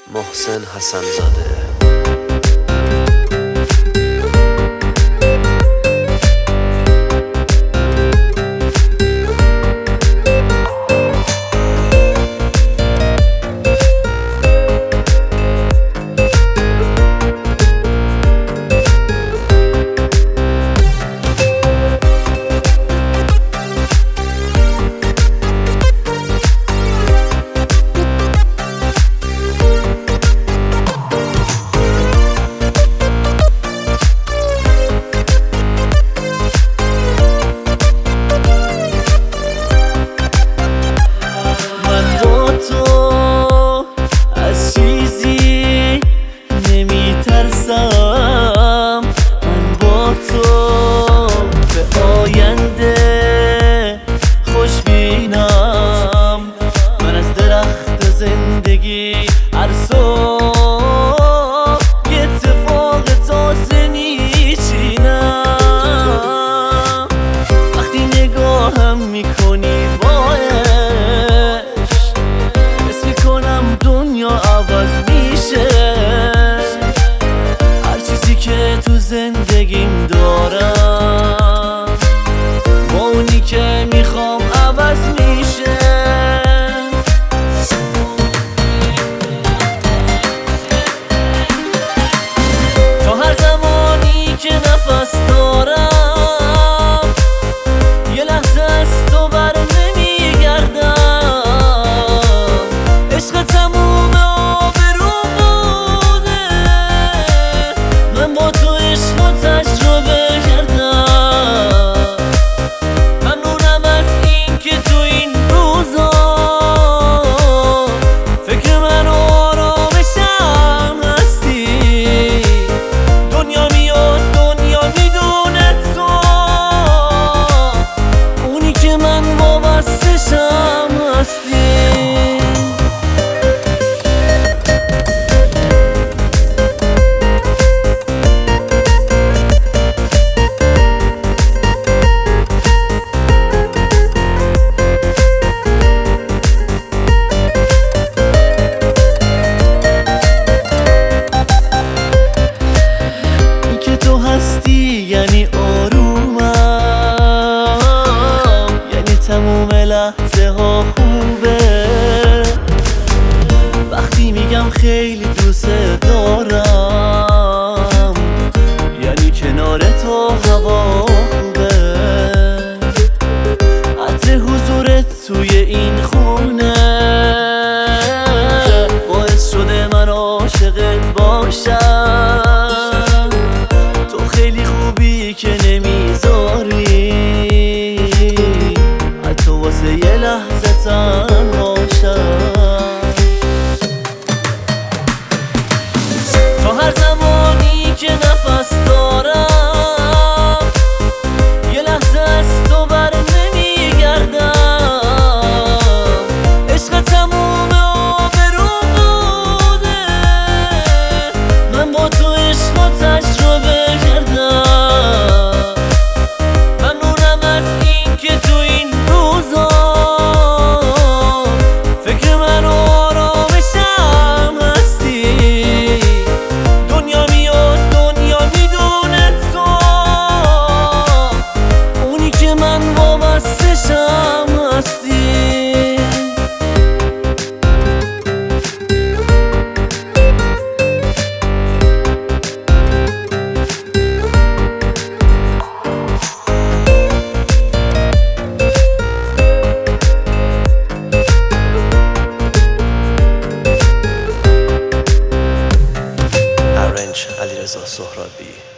محسن حسن زاده. زندگی هر صبح یه اتفاق تازه میچینم. وقتی نگاهم میکنی باش حس میکنم دنیا عوض میشه. هر چیزی که تو زندگیم دارم با اونی که میخوام عوض میشه. که نفس دارم یه لحظه از تو بر نمیگردم. عشق تموم آبروم بوده، من با تو عشق و تجربه کردم. ممنونم از این که تو این روزا فکر من و آرامشم هستی. دنیا میاد یعنی آرومم، یعنی تموم لحظه ها خوبه. وقتی میگم خیلی دوست دارم یعنی کنار تو هوا خوبه. عطر حضورت توی این خونه باعث شده من عاشقت باشم. خیلی خوبی که نمیذاری حتی واسه یه لحظه تنها شم. تا هر زمانی که نفس دارم یه لحظه از تو بر نمیگردم. عشق تموم آبروم بوده، من با تو عشق و تجربه علیرضا سهرابی.